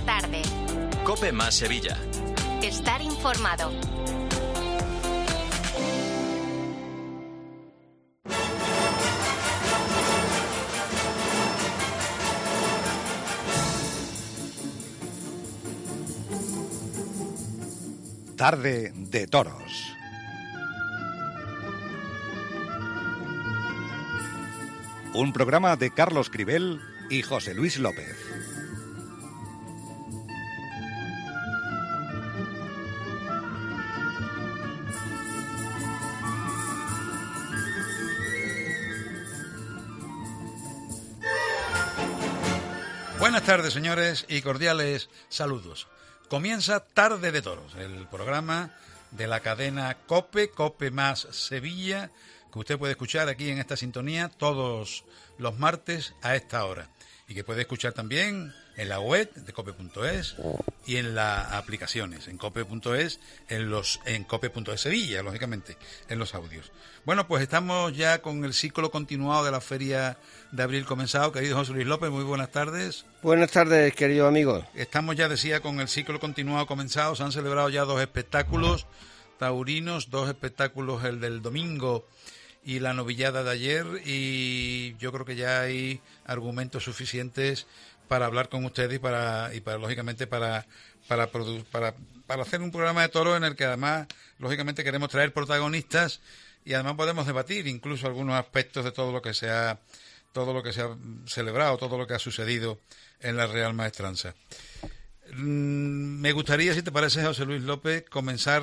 tarde. COPE más Sevilla. Estar informado. Tarde de toros. Un programa de Carlos Cribel y José Luis López. Buenas tardes, señores, y cordiales saludos. Comienza Tarde de Toros, el programa de la cadena COPE, COPE más Sevilla, que usted puede escuchar aquí en esta sintonía todos los martes a esta hora. Y que puede escuchar también en la web de cope.es y en las aplicaciones, en cope.es, en cope.es Sevilla, lógicamente, en los audios. Bueno, pues estamos ya con el ciclo continuado de la Feria de Abril comenzado. Querido José Luis López, muy buenas tardes. Buenas tardes, queridos amigos. Estamos ya, decía, con el ciclo continuado comenzado. Se han celebrado ya 2 espectáculos taurinos, 2 espectáculos, el del domingo y la novillada de ayer, y yo creo que ya hay argumentos suficientes para hablar con ustedes y para lógicamente para hacer un programa de toros en el que además lógicamente queremos traer protagonistas y además podemos debatir incluso algunos aspectos de todo lo que se ha celebrado, todo lo que ha sucedido en la Real Maestranza. Me gustaría, si te parece, José Luis López, comenzar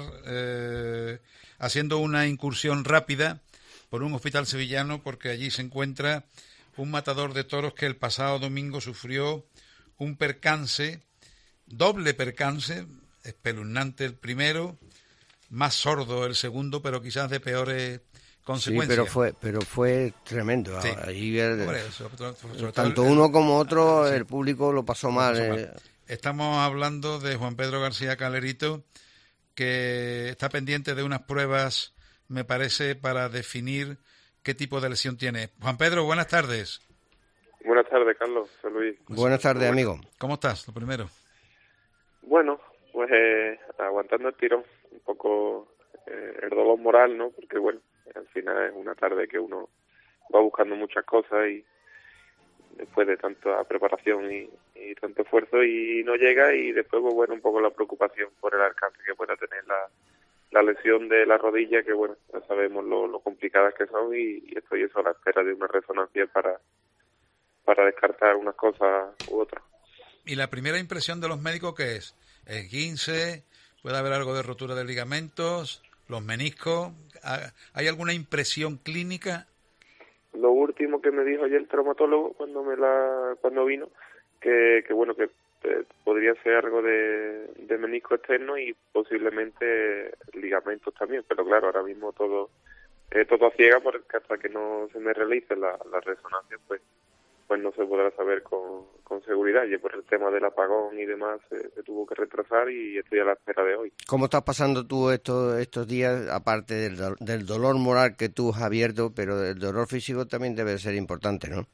haciendo una incursión rápida por un hospital sevillano, porque allí se encuentra un matador de toros que el pasado domingo sufrió un percance, doble percance, espeluznante el primero, más sordo el segundo, pero quizás de peores consecuencias. Sí, pero fue tremendo. Sí. Allí, sobre tanto todo uno como otro, sí, el público lo pasó mal. Estamos hablando de Juan Pedro García Calerito, que está pendiente de unas pruebas, me parece, para definir qué tipo de lesión tiene. Juan Pedro, buenas tardes. Buenas tardes, Carlos. Soy Luis. Buenas tardes, amigo. ¿Cómo estás, lo primero? Bueno, pues aguantando el tirón, un poco el dolor moral, ¿no? Porque, bueno, al final es una tarde que uno va buscando muchas cosas y después de tanta preparación y tanto esfuerzo y no llega, y después, pues, bueno, un poco la preocupación por el alcance que pueda tener la lesión de la rodilla, que bueno, ya sabemos lo complicadas que son, y estoy eso a la espera de una resonancia para descartar unas cosas u otras. ¿Y la primera impresión de los médicos qué es? ¿Esguince? ¿Puede haber algo de rotura de ligamentos? ¿Los meniscos? ¿Hay alguna impresión clínica? Lo último que me dijo ayer el traumatólogo cuando vino, que bueno, que podría ser algo de menisco externo y posiblemente ligamentos también, pero claro, ahora mismo todo a ciega, porque hasta que no se me realice la resonancia, pues no se podrá saber con seguridad. Y por el tema del apagón y demás se tuvo que retrasar, y estoy a la espera de hoy. ¿Cómo estás pasando tú estos días, aparte del dolor moral que tú has abierto, pero el dolor físico también debe ser importante, ¿no?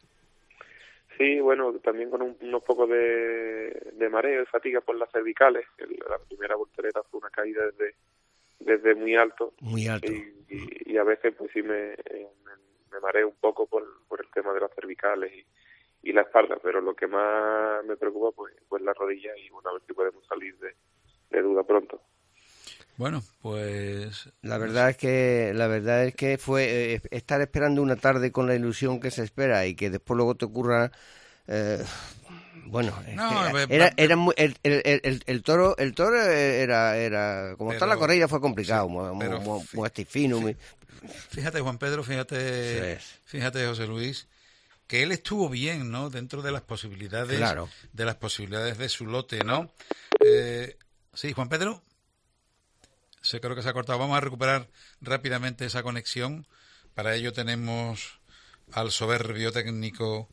Sí, bueno, también con unos pocos de mareo y fatiga por las cervicales. La primera voltereta fue una caída desde muy alto. Muy alto. Y a veces pues sí me mareo un poco por el tema de las cervicales y la espalda, pero lo que más me preocupa pues la rodilla, y bueno, a ver si podemos salir de duda pronto. Bueno, pues la verdad es que fue estar esperando una tarde con la ilusión que se espera, y que después luego te ocurra bueno, el toro era como está la corrida, fue complicado, muy fino. Fíjate, Juan Pedro, fíjate José Luis, que él estuvo bien, ¿no? Dentro de las posibilidades, claro, de las posibilidades de su lote, ¿no? Sí, Juan Pedro. Creo que se ha cortado. Vamos a recuperar rápidamente esa conexión. Para ello tenemos al soberbio técnico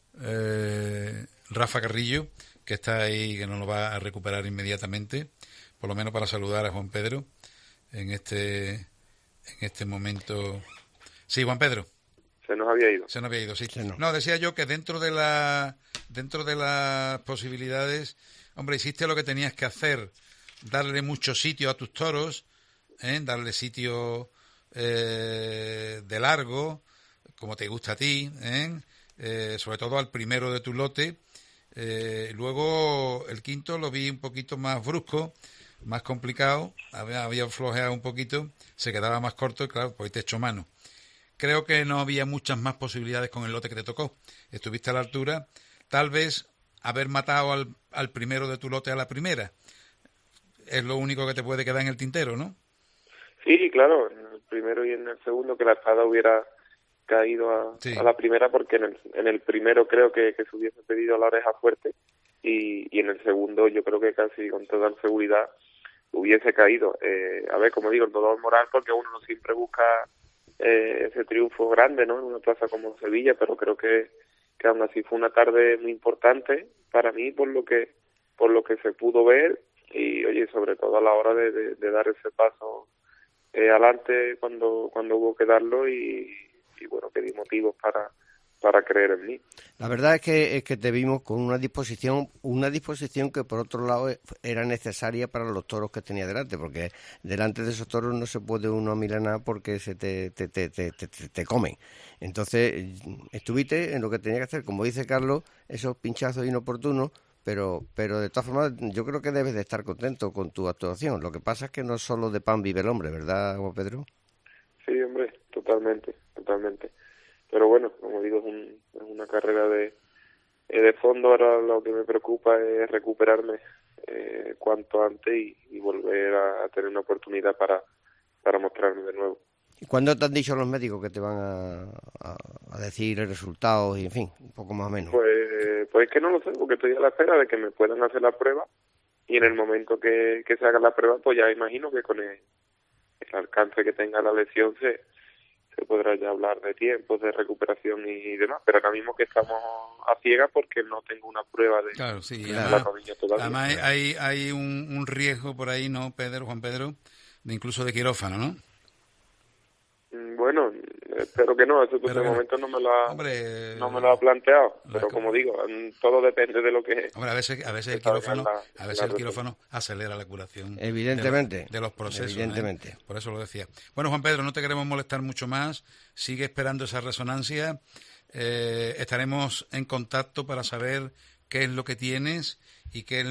Rafa Carrillo, que está ahí, que nos lo va a recuperar inmediatamente, por lo menos para saludar a Juan Pedro en este momento. Sí, Juan Pedro. Se nos había ido. Sí. No, decía yo que dentro de las posibilidades, Hombre, hiciste lo que tenías que hacer, darle mucho sitio a tus toros, darle sitio de largo, como te gusta a ti, sobre todo al primero de tu lote. Luego el quinto lo vi un poquito más brusco, más complicado, había flojeado un poquito, se quedaba más corto y claro, pues te echó mano. Creo que no había muchas más posibilidades con el lote que te tocó. Estuviste a la altura, tal vez haber matado al primero de tu lote a la primera. Es lo único que te puede quedar en el tintero, ¿no? Sí, claro, en el primero y en el segundo que la espada hubiera caído a la primera, porque en el primero creo que se hubiese pedido la oreja fuerte y en el segundo yo creo que casi con toda seguridad hubiese caído. A ver, como digo, el dolor moral, porque uno no siempre busca ese triunfo grande, ¿no? En una plaza como Sevilla, pero creo que aún así fue una tarde muy importante para mí por lo que se pudo ver y, oye, sobre todo a la hora de dar ese paso adelante cuando hubo que darlo y bueno, que di motivos para creer en mí. La verdad es que te vimos con una disposición que por otro lado era necesaria para los toros que tenía delante, porque delante de esos toros no se puede uno amilanar porque se te comen. Entonces estuviste en lo que tenía que hacer, como dice Carlos, esos pinchazos inoportunos, pero de todas formas yo creo que debes de estar contento con tu actuación. Lo que pasa es que no solo de pan vive el hombre, ¿verdad, Juan Pedro? Sí, hombre, totalmente. Pero bueno, como digo, es una carrera de fondo. Ahora lo que me preocupa es recuperarme cuanto antes y volver a tener una oportunidad para mostrarme de nuevo. ¿Y cuándo te han dicho los médicos que te van a decir el resultado y, en fin, un poco más o menos? Pues es que no lo sé, porque estoy a la espera de que me puedan hacer la prueba y en el momento que se haga la prueba, pues ya imagino que con el alcance que tenga la lesión se podrá ya hablar de tiempos, de recuperación y demás, pero ahora mismo que estamos a ciegas porque no tengo una prueba de la rodilla todavía. Además hay un riesgo por ahí, ¿no, Juan Pedro? De incluso de quirófano, ¿no? Bueno, espero que no, eso de momento no me lo ha planteado, pero como digo, todo depende de lo que... Hombre, a veces el quirófano acelera la curación. Evidentemente. De los procesos. Evidentemente. Por eso lo decía. Bueno, Juan Pedro, no te queremos molestar mucho más, sigue esperando esa resonancia, estaremos en contacto para saber qué es lo que tienes y qué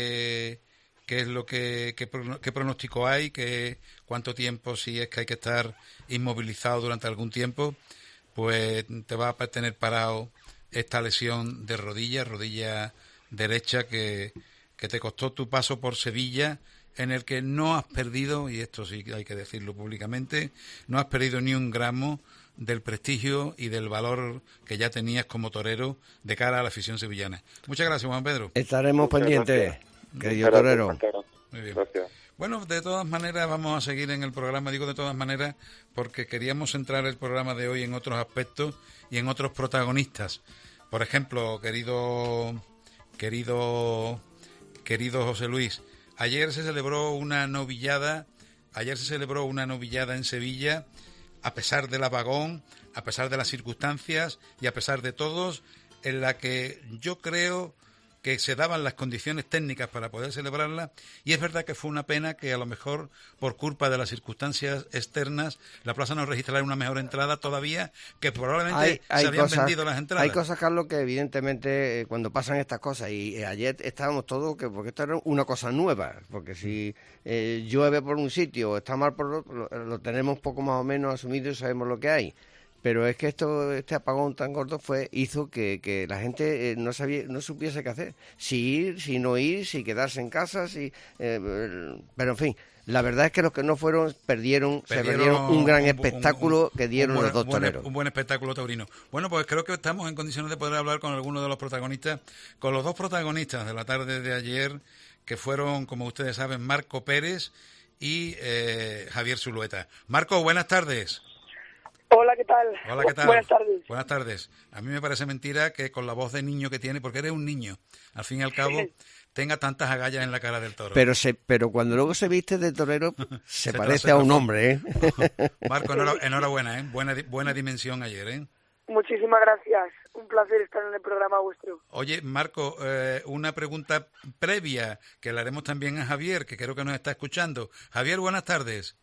pronóstico hay, cuánto tiempo, si es que hay que estar inmovilizado durante algún tiempo, pues te va a tener parado esta lesión de rodilla derecha que te costó tu paso por Sevilla, en el que no has perdido, y esto sí hay que decirlo públicamente, no has perdido ni un gramo del prestigio y del valor que ya tenías como torero de cara a la afición sevillana. Muchas gracias, Juan Pedro. Estaremos pendientes, querido torero. Muy bien. Gracias. Bueno, de todas maneras vamos a seguir en el programa, digo de todas maneras porque queríamos centrar el programa de hoy en otros aspectos y en otros protagonistas. Por ejemplo, querido José Luis, ayer se celebró una novillada en Sevilla, a pesar del apagón, a pesar de las circunstancias y a pesar de todos, en la que yo creo que se daban las condiciones técnicas para poder celebrarla, y es verdad que fue una pena que a lo mejor por culpa de las circunstancias externas la plaza no registrara una mejor entrada todavía, que probablemente se habían vendido las entradas. Hay cosas, Carlos, que evidentemente cuando pasan estas cosas, y ayer estábamos todos, porque esto era una cosa nueva, porque si llueve por un sitio o está mal por otro, lo tenemos poco más o menos asumido y sabemos lo que hay. Pero es que este apagón tan gordo hizo que la gente no supiese qué hacer. Si ir, si no ir, si quedarse en casa, pero en fin, la verdad es que los que no fueron se perdieron un gran espectáculo que dieron los dos toreros. Un buen espectáculo taurino. Bueno, pues creo que estamos en condiciones de poder hablar con algunos de los protagonistas, con los dos protagonistas de la tarde de ayer, que fueron, como ustedes saben, Marco Pérez y Javier Zulueta. Marco, buenas tardes. Hola, ¿qué tal? Hola, ¿qué tal? Buenas tardes. Buenas tardes. A mí me parece mentira que con la voz de niño que tiene, porque eres un niño, al fin y al cabo, tenga tantas agallas en la cara del toro. Pero cuando luego se viste de torero, se parece a un hombre, ¿eh? Marco, enhorabuena, ¿eh? Buena dimensión ayer, ¿eh? Muchísimas gracias. Un placer estar en el programa vuestro. Oye, Marco, una pregunta previa que le haremos también a Javier, que creo que nos está escuchando. Javier, buenas tardes.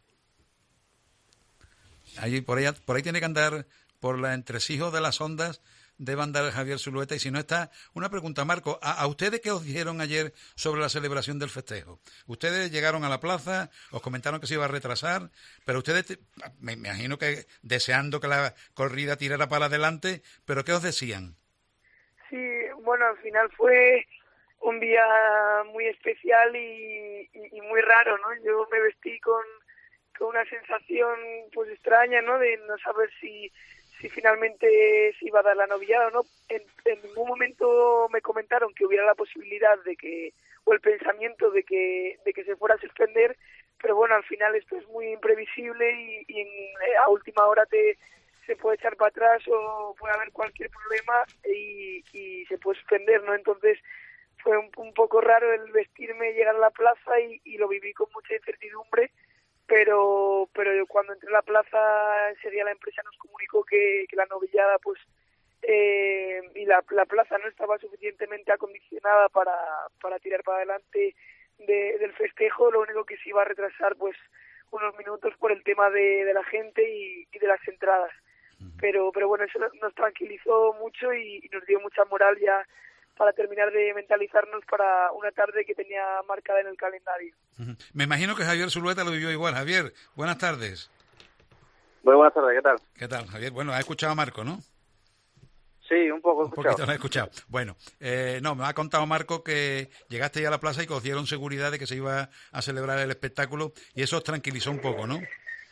Por ahí tiene que andar por la entresijo de las ondas, debe andar Javier Zulueta. Y si no está, una pregunta, Marco, ¿a ustedes qué os dijeron ayer sobre la celebración del festejo? Ustedes llegaron a la plaza, os comentaron que se iba a retrasar, pero ustedes, me imagino que deseando que la corrida tirara para adelante, ¿pero qué os decían? Sí, bueno, al final fue un día muy especial y muy raro, ¿no? Yo me vestí con una sensación pues extraña, ¿no? De no saber si finalmente se iba a dar la novillada o no. En ningún momento me comentaron que hubiera la posibilidad o el pensamiento de que se fuera a suspender, pero bueno, al final esto es muy imprevisible y a última hora se puede echar para atrás o puede haber cualquier problema y se puede suspender, ¿no? Entonces fue un poco raro el vestirme, llegar a la plaza y lo viví con mucha incertidumbre. Pero cuando entré a la plaza enseguida la empresa nos comunicó que la novillada pues y la plaza no estaba suficientemente acondicionada para tirar para adelante del festejo. Lo único que se iba a retrasar pues unos minutos por el tema de la gente y de las entradas, pero bueno, eso nos tranquilizó mucho y nos dio mucha moral ya para terminar de mentalizarnos para una tarde que tenía marcada en el calendario. Me imagino que Javier Zulueta lo vivió igual. Javier, buenas tardes. Muy buenas tardes, ¿qué tal? ¿Qué tal, Javier? Bueno, has escuchado a Marco, ¿no? Sí, un poco. Un poquito lo he escuchado. Bueno, me ha contado Marco que llegaste ya a la plaza y que os dieron seguridad de que se iba a celebrar el espectáculo y eso os tranquilizó un poco, ¿no?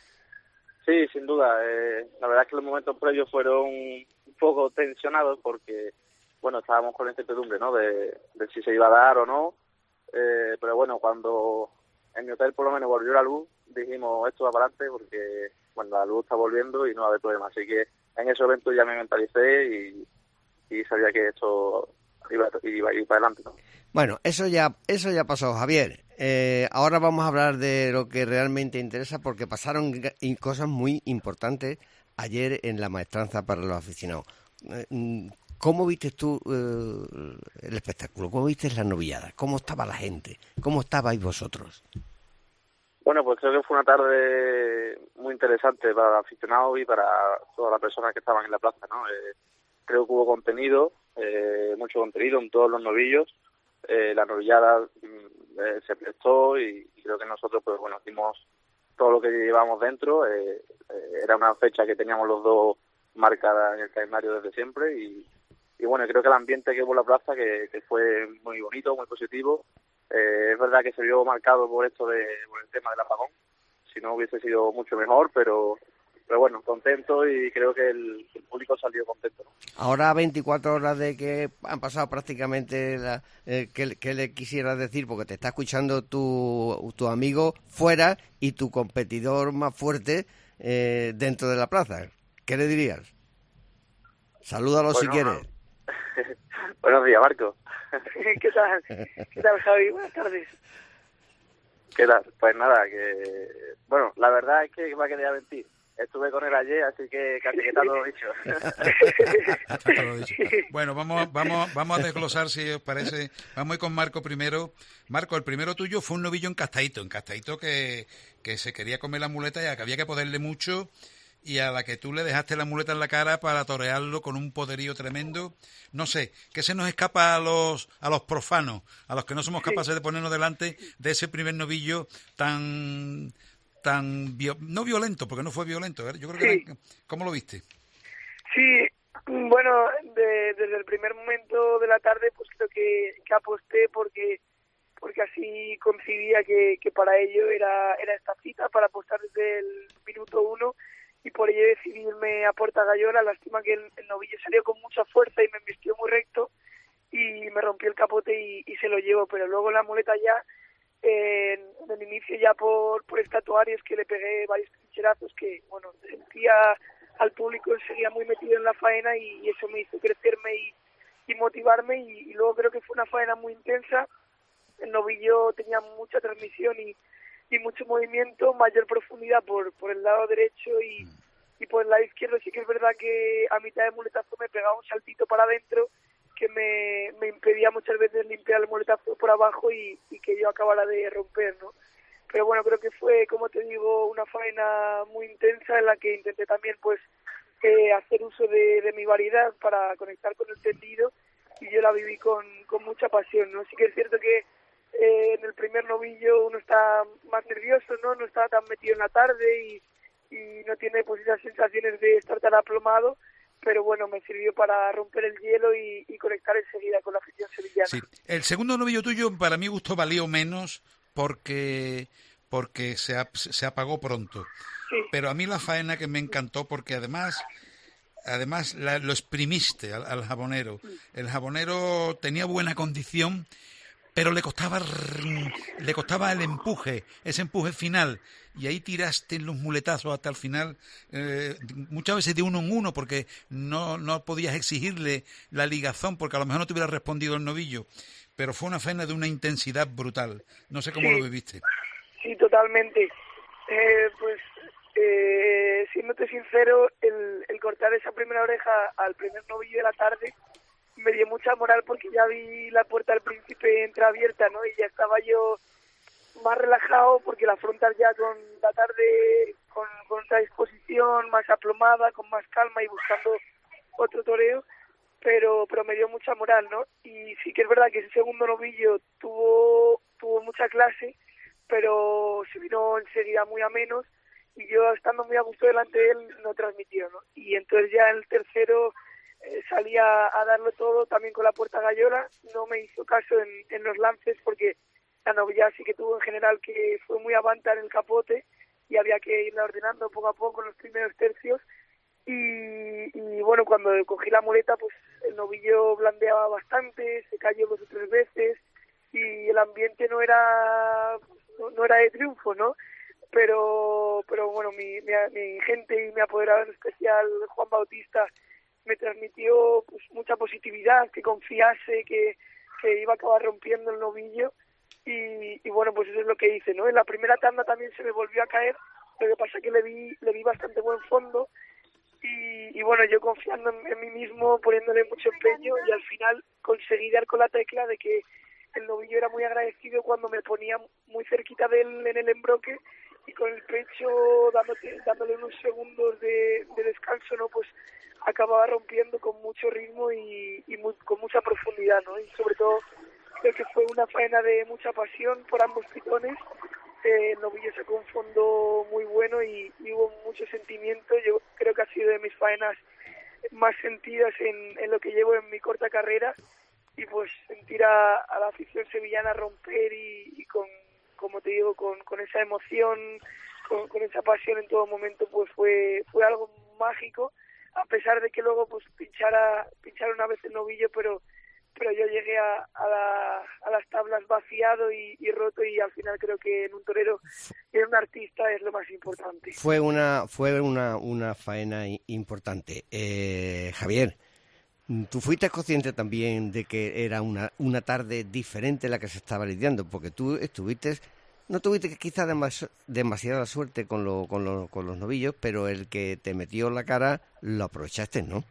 Sí, sin duda. La verdad es que los momentos previos fueron un poco tensionados porque, bueno, estábamos con la incertidumbre, ¿no? De si se iba a dar o no. Pero bueno, cuando en mi hotel por lo menos volvió la luz, dijimos esto va para adelante porque, bueno, la luz está volviendo y no va a haber problema. Así que en ese evento ya me mentalicé y sabía que esto iba a ir para adelante, ¿no? Bueno, eso ya pasó, Javier. Ahora vamos a hablar de lo que realmente interesa porque pasaron cosas muy importantes ayer en la maestranza para los aficionados. ¿Cómo viste tú el espectáculo? ¿Cómo viste la novillada? ¿Cómo estaba la gente? ¿Cómo estabais vosotros? Bueno, pues creo que fue una tarde muy interesante para los aficionados y para todas las personas que estaban en la plaza, ¿no? Creo que hubo contenido, mucho contenido en todos los novillos. La novillada se prestó y creo que nosotros, pues bueno, hicimos todo lo que llevábamos dentro. Era una fecha que teníamos los dos marcada en el calendario desde siempre y bueno, creo que el ambiente que hubo en la plaza que fue muy bonito, muy positivo. Es verdad que se vio marcado por el tema del apagón, si no hubiese sido mucho mejor, pero bueno, contento y creo que el público salió contento, ¿no? Ahora 24 horas de que han pasado prácticamente, ¿qué le quisieras decir? Porque te está escuchando tu amigo fuera y tu competidor más fuerte dentro de la plaza. ¿Qué le dirías? Salúdalo si quieres. Buenos días, Marco. ¿Qué tal, Javi? Buenas tardes. ¿Qué tal? Pues nada, bueno, la verdad es que me quería mentir. Estuve con él ayer, así que casi que está todo dicho. Bueno, vamos a desglosar, si os parece. Vamos a ir con Marco primero. Marco, el primero tuyo fue un novillo en Castaíto que se quería comer la muleta y que había que ponerle mucho, y a la que tú le dejaste la muleta en la cara para torearlo con un poderío tremendo. No sé, ¿qué se nos escapa a los profanos, a los que no somos capaces de ponernos delante de ese primer novillo no violento, porque no fue violento, ¿eh? Yo creo que ¿cómo lo viste? Sí, bueno, desde el primer momento de la tarde pues creo que aposté porque así concibía que para ello era esta cita, para apostar desde el minuto 1 y por ello decidí irme a Puerta Gallola. Lástima que el novillo salió con mucha fuerza y me embistió muy recto y me rompió el capote y se lo llevo, pero luego la muleta ya en el inicio ya por estatuarios que le pegué varios trincherazos que, bueno, sentía al público seguía muy metido en la faena y eso me hizo crecerme y motivarme y luego creo que fue una faena muy intensa. El novillo tenía mucha transmisión y mucho movimiento, mayor profundidad por el lado derecho y por el lado izquierdo sí que es verdad que a mitad de muletazo me pegaba un saltito para adentro que me impedía muchas veces limpiar el muletazo por abajo y que yo acabara de romper, ¿no? Pero bueno, creo que fue, como te digo, una faena muy intensa en la que intenté también pues hacer uso de mi variedad para conectar con el tendido, y yo la viví con mucha pasión, ¿no? Sí que es cierto que en el primer novillo uno está más nervioso, no está tan metido en la tarde y no tiene pues esas sensaciones de estar tan aplomado, pero bueno, me sirvió para romper el hielo y conectar enseguida con la afición sevillana. Sí, el segundo novillo tuyo para mi gusto valió menos porque se apagó pronto. Sí. Pero a mí la faena que me encantó porque además lo exprimiste al jabonero. El jabonero tenía buena condición, pero le costaba el empuje, ese empuje final, y ahí tiraste los muletazos hasta el final, muchas veces de uno en uno, porque no podías exigirle la ligazón, porque a lo mejor no te hubiera respondido el novillo, pero fue una faena de una intensidad brutal. No sé cómo lo viviste. Sí, totalmente. Siéndote sincero, el cortar esa primera oreja al primer novillo de la tarde me dio mucha moral, porque ya vi la puerta del Príncipe entreabierta, ¿no? Y ya estaba yo más relajado, porque la afrontas ya con la tarde con otra disposición, más aplomada, con más calma y buscando otro toreo, pero me dio mucha moral, ¿no? Y sí que es verdad que ese segundo novillo tuvo mucha clase, pero se vino enseguida muy a menos, y yo, estando muy a gusto delante de él, no transmitió, ¿no? Y entonces ya el tercero salí a darlo todo, también con la puerta gallola. No me hizo caso en los lances, porque la novilla sí que tuvo en general que fue muy avanta en el capote y había que irla ordenando poco a poco en los primeros tercios. Y bueno, cuando cogí la muleta, pues el novillo blandeaba bastante, se cayó 2 o 3 veces y el ambiente no era de triunfo, ¿no? Pero bueno, mi gente y mi apoderado, en especial Juan Bautista, me transmitió pues mucha positividad, que confiase, que iba a acabar rompiendo el novillo, y bueno, pues eso es lo que hice, ¿no? En la primera tanda también se me volvió a caer, lo que pasa que le vi bastante buen fondo, y bueno, yo confiando en mí mismo, poniéndole mucho empeño, y al final conseguí dar con la tecla de que el novillo era muy agradecido cuando me ponía muy cerquita de él en el embroque, y con el pecho dándole unos segundos de descanso, ¿no? Pues acababa rompiendo con mucho ritmo y con mucha profundidad, ¿no? Y sobre todo creo que fue una faena de mucha pasión por ambos pitones. El novillo sacó un fondo muy bueno y hubo mucho sentimiento. Yo creo que ha sido de mis faenas más sentidas en lo que llevo en mi corta carrera, y pues sentir a la afición sevillana romper y con, como te digo, con esa emoción, con esa pasión en todo momento, pues fue algo mágico, a pesar de que luego pues pinchara una vez el novillo, pero yo llegué a las tablas vaciado y roto, y al final creo que en un torero, en un artista, es lo más importante. Fue una faena importante. Javier, ¿tú fuiste consciente también de que era una tarde diferente la que se estaba lidiando? Porque tú no tuviste quizá demasiada suerte con los novillos, pero el que te metió la cara lo aprovechaste, ¿no?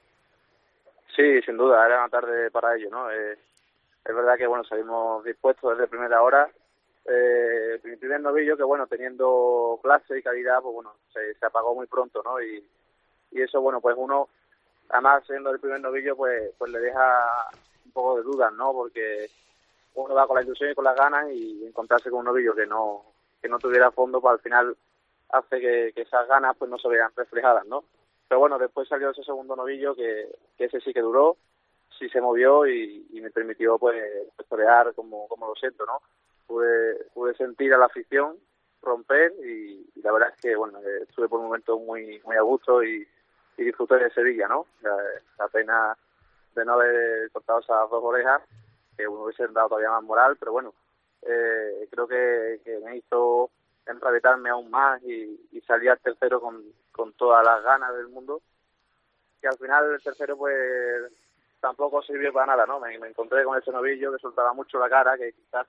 Sí, sin duda, era una tarde para ello, ¿no? Es verdad que, bueno, salimos dispuestos desde primera hora. Mi primer novillo, que bueno, teniendo clase y calidad, pues bueno, se apagó muy pronto, ¿no? Y eso, bueno, pues uno, además siendo el primer novillo, pues le deja un poco de dudas, ¿no? Porque uno va con la ilusión y con las ganas, y encontrarse con un novillo que no tuviera fondo, pues al final hace que esas ganas pues no se vean reflejadas, ¿no? Pero bueno, después salió ese segundo novillo que ese sí que duró, sí se movió y me permitió pues torear como lo siento, ¿no? Pude sentir a la afición romper, y la verdad es que bueno, estuve por un momento muy muy a gusto y disfruté de Sevilla, ¿no? La pena de no haber cortado esas 2 orejas, que me hubiesen dado todavía más moral, pero bueno, creo que me hizo enrabitarme aún más y salir al tercero con todas las ganas del mundo, que al final el tercero pues tampoco sirvió para nada, ¿no? Me encontré con ese novillo que soltaba mucho la cara, que quizás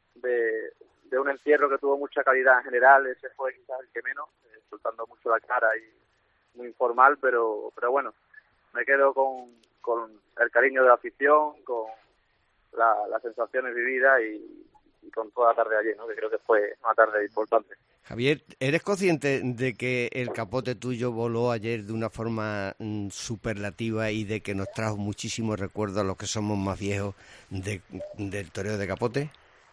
de un encierro que tuvo mucha calidad en general, ese fue quizás el que menos, soltando mucho la cara muy informal, pero bueno, me quedo con el cariño de la afición, con las sensaciones vividas y con toda la tarde de ayer, ¿no? Que creo que fue una tarde importante. Javier, ¿eres consciente de que el capote tuyo voló ayer de una forma superlativa y de que nos trajo muchísimos recuerdos a los que somos más viejos del toreo de capote?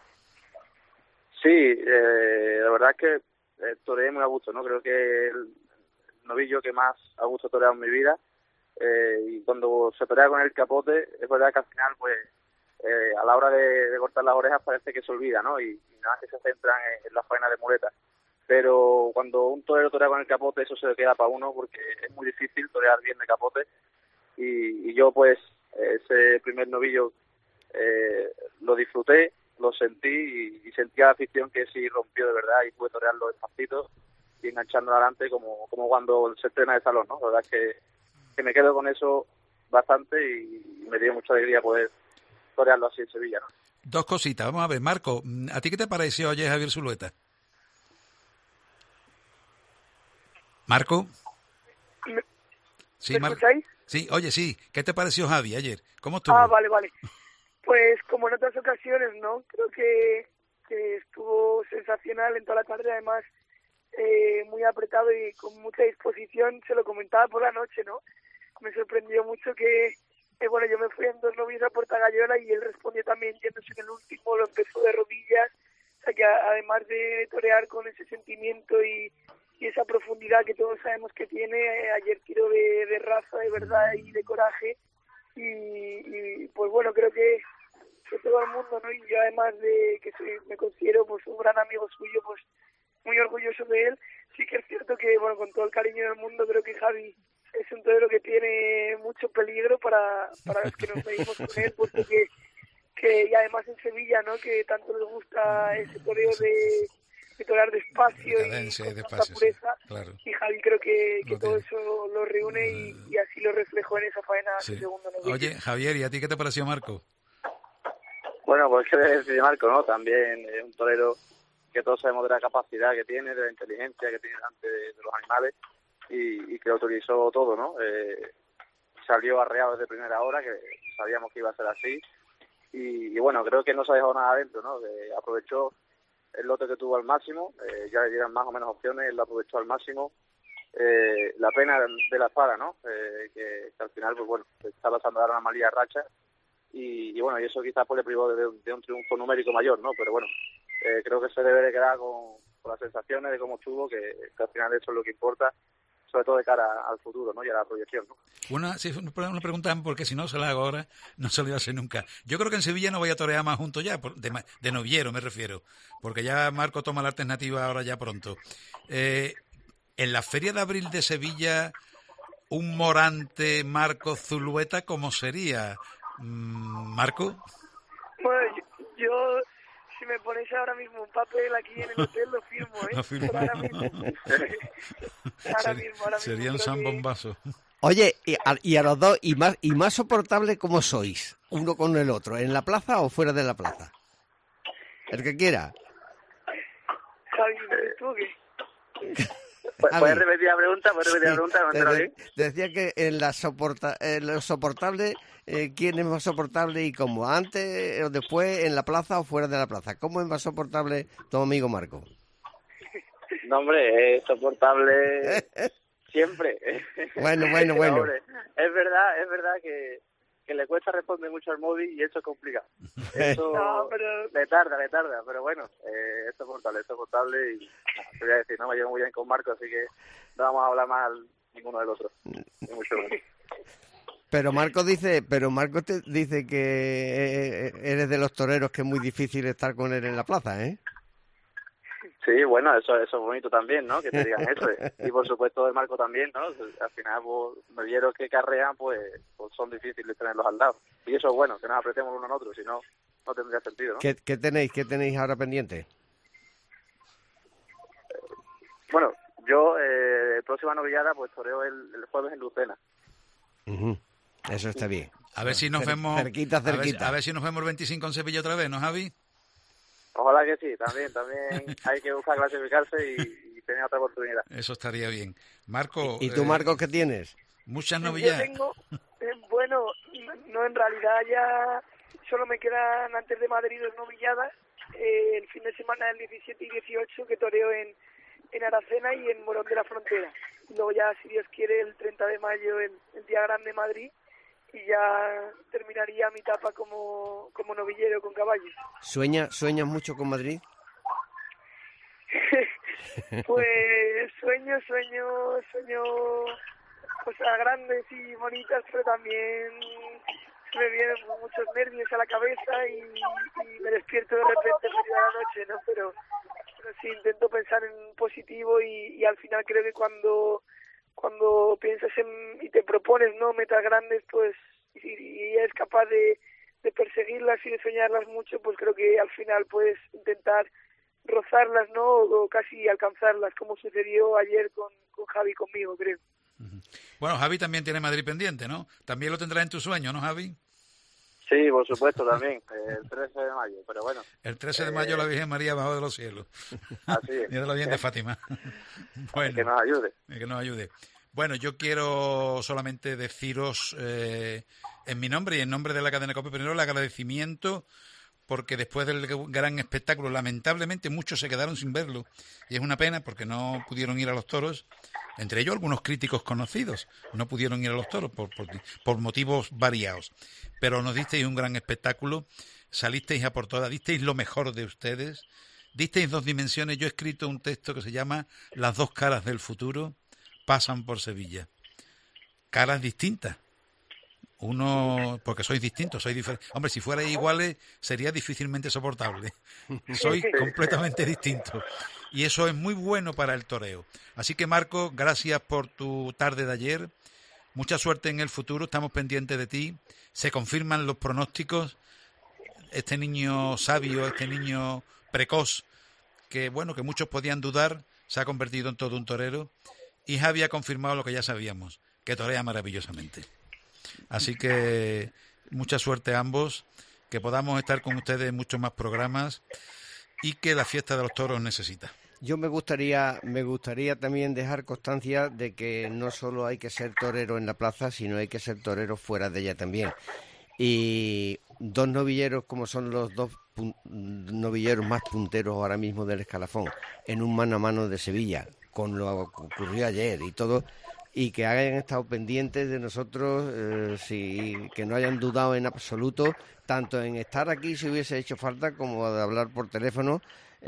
Sí, la verdad es que toreé muy a gusto, ¿no? Creo que el novillo que más a gusto toreado en mi vida, y cuando se torea con el capote, es verdad que al final, pues, a la hora de cortar las orejas parece que se olvida, ¿no? Y nada, que se centran en la faena de muleta. Pero cuando un torero torea con el capote, eso se le queda para uno, porque es muy difícil torear bien de capote. Y yo, pues, ese primer novillo lo disfruté, lo sentí y sentí a la afición que sí rompió de verdad y pude torearlo despacito y enganchando adelante como cuando se estrena de salón, ¿no? La verdad es que me quedo con eso bastante y me dio mucha alegría poder torearlo así en Sevilla, ¿no? Dos cositas, vamos a ver, Marco, ¿a ti qué te pareció ayer Javier Zulueta? ¿Marco? Sí, ¿Me escucháis? Sí, oye, sí, ¿qué te pareció Javi ayer? ¿Cómo estuvo? Vale. Pues como en otras ocasiones, ¿no? Creo que estuvo sensacional en toda la tarde, además muy apretado y con mucha disposición. Se lo comentaba por la noche, ¿no? Me sorprendió mucho que bueno, yo me fui en 2 novillos a Puerta Gallola y él respondió también yéndose en el último, lo empezó de rodillas. O sea que además de torear con ese sentimiento y esa profundidad que todos sabemos que tiene, ayer tiró de raza, de verdad y de coraje. Y pues bueno, creo que todo el mundo, ¿no? Y yo además de que me considero pues un gran amigo suyo, pues muy orgulloso de él. Sí que es cierto que, bueno, con todo el cariño del mundo, creo que Javi es un torero que tiene mucho peligro para los que nos medimos con él, puesto que y además en Sevilla, ¿no? Que tanto les gusta ese toreo de torear despacio Cadencia, y con tanta pureza, sí, claro. Y Javi creo que todo eso lo reúne y así lo reflejó en esa faena Sí. segundo novillo. Oye, Javier, ¿y a ti qué te pareció Marco? Bueno, pues qué decir Marco, ¿no? También es un torero que todos sabemos de la capacidad que tiene, de la inteligencia que tiene delante de los animales y que lo utilizó todo, ¿no? Salió arreado desde primera hora, que sabíamos que iba a ser así y bueno, creo que no se ha dejado nada adentro, ¿no? Aprovechó el lote que tuvo al máximo, ya le dieron más o menos opciones, él lo aprovechó al máximo. La pena de la espada, ¿no? Que al final, pues bueno, está pasando ahora una malilla racha y bueno, y eso quizás pues le privó de un triunfo numérico mayor, ¿no? Pero bueno, creo que se debe de quedar con las sensaciones de cómo estuvo, que al final eso es lo que importa, sobre todo de cara al futuro, ¿no? Y a la proyección, ¿no? Una pregunta, porque si no se la hago ahora, no se lo iba a hacer nunca. Yo creo que en Sevilla no voy a torear más juntos ya, de novillero me refiero, porque ya Marco toma la alternativa ahora ya pronto. En la Feria de Abril de Sevilla, un Morante Marco Zulueta, ¿cómo sería? ¿Marco? Bueno, yo si me ponéis ahora mismo un papel aquí en el hotel, lo firmo, ¿eh? Lo firmo. Pero ahora mismo. ahora mismo. Sería un zambombazo. Oye, y a los dos, y más soportable, ¿cómo sois? Uno con el otro, ¿en la plaza o fuera de la plaza? El que quiera. Javi, ¿tú qué? ¿Puedes repetir la pregunta? Decía que en lo soportable, ¿quién es más soportable y cómo? ¿Antes o después, en la plaza o fuera de la plaza? ¿Cómo es más soportable tu amigo Marco? No, hombre, es soportable siempre. Bueno. Hombre, es verdad que le cuesta responder mucho al móvil y eso es complicado. Eso le tarda, pero bueno, es soportable y te voy a decir, no me llevo muy bien con Marco, así que no vamos a hablar mal ninguno del otro. Mucho menos. Pero Marco te dice que eres de los toreros que es muy difícil estar con él en la plaza, ¿eh? Sí, bueno, eso es bonito también, ¿no? Que te digan eso. Y por supuesto de Marco también, ¿no? Al final, pues, novilleros que carrean, pues son difíciles tenerlos al lado. Y eso es bueno, que nos apretemos uno al otro, si no, no tendría sentido, ¿no? ¿Qué tenéis ahora pendiente? Bueno, yo, próxima novillada, pues toreo el jueves en Lucena. Uh-huh. Eso está bien. A ver si nos vemos... Cerquita. A ver si nos vemos el 25 en Sevilla otra vez, ¿no, Javi? Ojalá que sí, también hay que buscar clasificarse y tenía otra oportunidad. Eso estaría bien. Marco... ¿Y tú, Marcos, qué tienes? Muchas Yo novilladas. tengo, bueno, no, en realidad ya solo me quedan antes de Madrid 2 novilladas, el fin de semana del 17 y 18 que toreo en Aracena y en Morón de la Frontera. Y luego ya, si Dios quiere, el 30 de mayo el Día Grande de Madrid, y ya terminaría mi etapa como novillero con caballos. ¿Sueñas mucho con Madrid? Pues sueño cosas grandes y bonitas, pero también me vienen muchos nervios a la cabeza y me despierto de repente en medio de la noche, ¿no? Pero sí intento pensar en positivo y al final creo que cuando piensas y te propones, ¿no?, metas grandes, pues y eres capaz de perseguirlas y de soñarlas mucho, pues creo que al final puedes intentar rozarlas, ¿no?, o casi alcanzarlas, como sucedió ayer con Javi conmigo, creo. Bueno, Javi también tiene Madrid pendiente, ¿no? También lo tendrás en tu sueño, ¿no, Javi? Sí, por supuesto, también, el 13 de mayo, pero bueno. El 13 de mayo la Virgen María bajó de los cielos. Así es. Mira la Virgen de Fátima. Bueno, Que nos ayude. Que nos ayude. Bueno, yo quiero solamente deciros en mi nombre y en nombre de la cadena COPE, primero el agradecimiento, porque después del gran espectáculo, lamentablemente muchos se quedaron sin verlo, y es una pena porque no pudieron ir a los toros, entre ellos algunos críticos conocidos, no pudieron ir a los toros por motivos variados, pero nos disteis un gran espectáculo, salisteis a por todas, disteis lo mejor de ustedes, disteis 2 dimensiones. Yo he escrito un texto que se llama Las 2 caras del futuro pasan por Sevilla, caras distintas. Uno, porque sois distintos, sois diferentes. Hombre, si fuerais iguales sería difícilmente soportable. Sois completamente distintos. Y eso es muy bueno para el toreo. Así que, Marco, gracias por tu tarde de ayer. Mucha suerte en el futuro, estamos pendientes de ti. Se confirman los pronósticos. Este niño sabio, este niño precoz, que bueno, que muchos podían dudar, se ha convertido en todo un torero. Y Javi ha confirmado lo que ya sabíamos, que torea maravillosamente. Así que mucha suerte a ambos, que podamos estar con ustedes en muchos más programas y que la fiesta de los toros necesita. Yo me gustaría también dejar constancia de que no solo hay que ser torero en la plaza, sino hay que ser torero fuera de ella también. Y 2 novilleros como son los 2 novilleros más punteros ahora mismo del escalafón, en un mano a mano de Sevilla, con lo que ocurrió ayer y todo, y que hayan estado pendientes de nosotros, que no hayan dudado en absoluto, tanto en estar aquí si hubiese hecho falta, como de hablar por teléfono,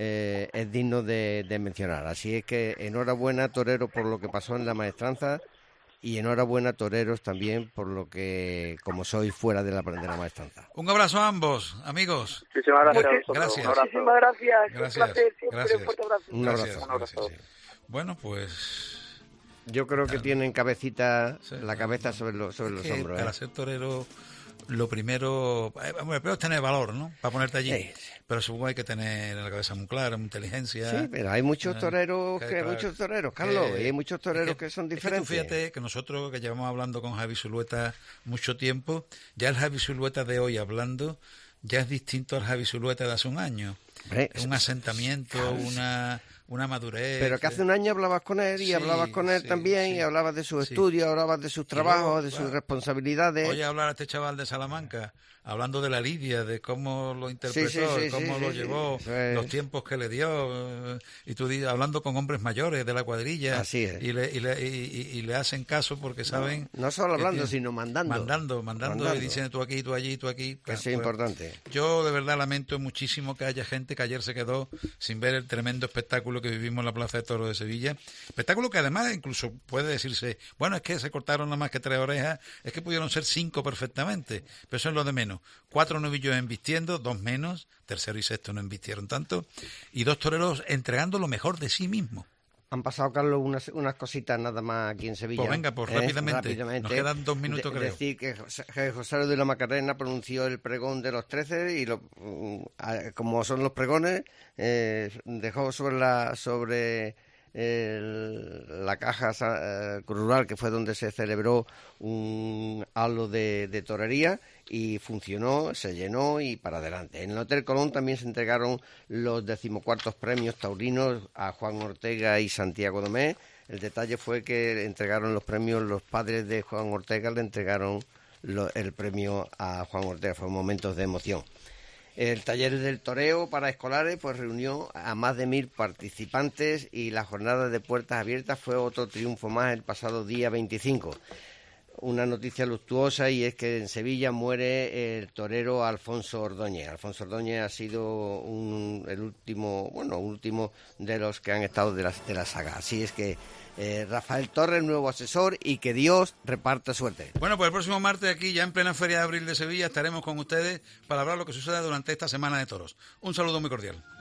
es digno de mencionar. Así es que enhorabuena, toreros, por lo que pasó en la maestranza, y enhorabuena, toreros, también por lo que, como sois, fuera de la maestranza. Un abrazo a ambos, amigos. Muchísimas gracias a vosotros. Gracias. Un abrazo. Muchísimas gracias. Gracias. Un placer, siempre Gracias. un fuerte abrazo. Un abrazo. Gracias. Bueno, pues Yo creo que tienen cabecita, Sí, la cabeza sobre los hombros. para ser torero, lo primero es tener valor, ¿no? Para ponerte allí. Sí. Pero supongo hay que tener la cabeza muy clara, mucha inteligencia. Sí, pero hay muchos toreros, Carlos, y hay muchos toreros que son diferentes. Es que tú fíjate que nosotros, que llevamos hablando con Javi Zulueta mucho tiempo, ya el Javi Zulueta de hoy hablando, ya es distinto al Javi Zulueta de hace un año. Hombre, Un asentamiento, una madurez. Pero que hace un año hablabas con él y Sí, hablaba con él sí, también, sí. y hablabas de sus Sí. estudios, hablabas de sus trabajos, luego, de sus claro, responsabilidades. Oye, hablar a este chaval de Salamanca, hablando de la lidia, de cómo lo interpretó, Sí, de cómo lo llevó, Eso es. los tiempos que le dio, y tú hablando con hombres mayores de la cuadrilla, Así es. y le hacen caso porque saben... No solo que hablando, tiene- sino mandando. Mandando, y dicen tú aquí, tú allí, tú aquí. Que eso es Pues, importante. yo de verdad lamento muchísimo que haya gente que ayer se quedó sin ver el tremendo espectáculo que vivimos en la Plaza de Toros de Sevilla. Espectáculo que además incluso puede decirse, bueno, es que se cortaron nada más que 3 orejas, es que pudieron ser 5 perfectamente, pero eso es lo de menos. 4 novillos embistiendo, 2 menos, tercero y sexto no embistieron tanto, y 2 toreros entregando lo mejor de sí mismos. Han pasado, Carlos, unas cositas nada más aquí en Sevilla. Pues venga, pues rápidamente. Nos quedan 2 minutos, creo. Decir que José de la Macarena pronunció el pregón de los 13 y como son los pregones, dejó sobre la caja rural, que fue donde se celebró un halo de torería, y funcionó, se llenó y para adelante. En el Hotel Colón también se entregaron los 14º premios taurinos a Juan Ortega y Santiago Domé. El detalle fue que entregaron los premios, los padres de Juan Ortega le entregaron el premio a Juan Ortega, fue momentos de emoción. El taller del toreo para escolares pues reunió a más de 1.000 participantes y la jornada de puertas abiertas fue otro triunfo más el pasado día 25. Una noticia luctuosa y es que en Sevilla muere el torero Alfonso Ordóñez. Alfonso Ordóñez ha sido el último de los que han estado de la saga. Así es que Rafael Torres, nuevo asesor, y que Dios reparta suerte. Bueno, pues el próximo martes aquí, ya en plena Feria de Abril de Sevilla, estaremos con ustedes para hablar lo que suceda durante esta semana de toros. Un saludo muy cordial.